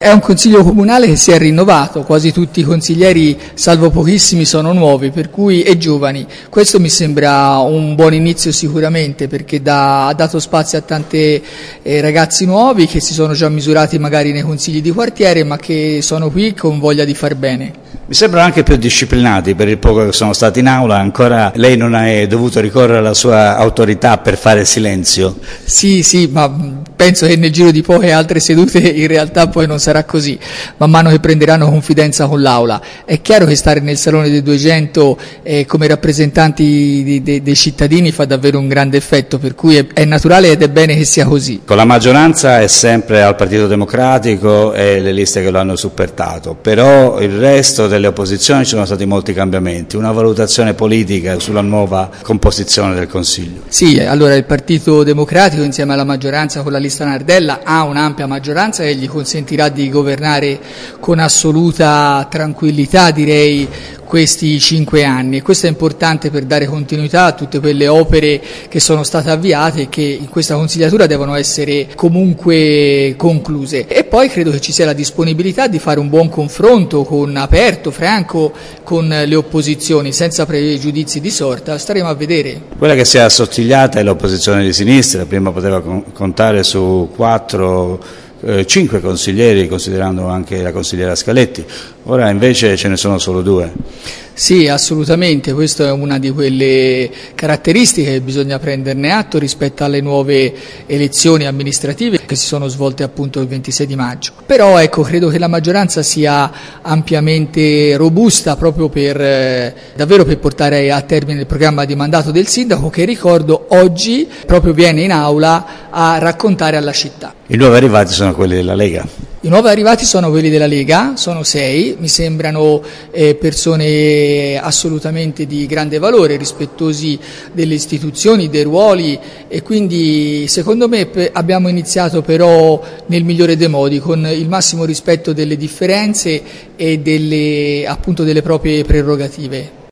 È un consiglio comunale che si è rinnovato, quasi tutti i consiglieri, salvo pochissimi, sono nuovi, per cui e giovani. Questo mi sembra un buon inizio sicuramente, perché ha dato spazio a tanti ragazzi nuovi che si sono già misurati magari nei consigli di quartiere, ma che sono qui con voglia di far bene. Mi sembrano anche più disciplinati per il poco che sono stati in aula. Ancora lei non ha dovuto ricorrere alla sua autorità per fare silenzio? Sì, ma penso che nel giro di poche altre sedute in realtà poi non sarà così, man mano che prenderanno confidenza con l'aula. È chiaro che stare nel Salone dei 200 come rappresentanti dei cittadini fa davvero un grande effetto, per cui è naturale ed è bene che sia così. Con la maggioranza è sempre al Partito Democratico e le liste che lo hanno supportato, però il resto delle opposizioni ci sono stati molti cambiamenti. Una valutazione politica sulla nuova composizione del Consiglio? Sì, allora il Partito Democratico insieme alla maggioranza con la lista Nardella ha un'ampia maggioranza che gli consentirà di governare con assoluta tranquillità, direi, questi 5 anni, e questo è importante per dare continuità a tutte quelle opere che sono state avviate e che in questa consigliatura devono essere comunque concluse. E poi credo che ci sia la disponibilità di fare un buon confronto aperto, franco, con le opposizioni, senza pregiudizi di sorta. Staremo a vedere. Quella che si è assottigliata è l'opposizione di sinistra. Prima poteva contare su 5 consiglieri, considerando anche la consigliera Scaletti, ora invece ce ne sono solo 2. Sì, assolutamente, questa è una di quelle caratteristiche che bisogna prenderne atto rispetto alle nuove elezioni amministrative che si sono svolte appunto il 26 di maggio. Però ecco, credo che la maggioranza sia ampiamente robusta proprio davvero per portare a termine il programma di mandato del sindaco, che ricordo oggi proprio viene in aula a raccontare alla città. I nuovi arrivati sono quelli della Lega. I nuovi arrivati sono quelli della Lega, sono 6, mi sembrano persone assolutamente di grande valore, rispettosi delle istituzioni, dei ruoli, e quindi secondo me abbiamo iniziato però nel migliore dei modi, con il massimo rispetto delle differenze e delle proprie prerogative.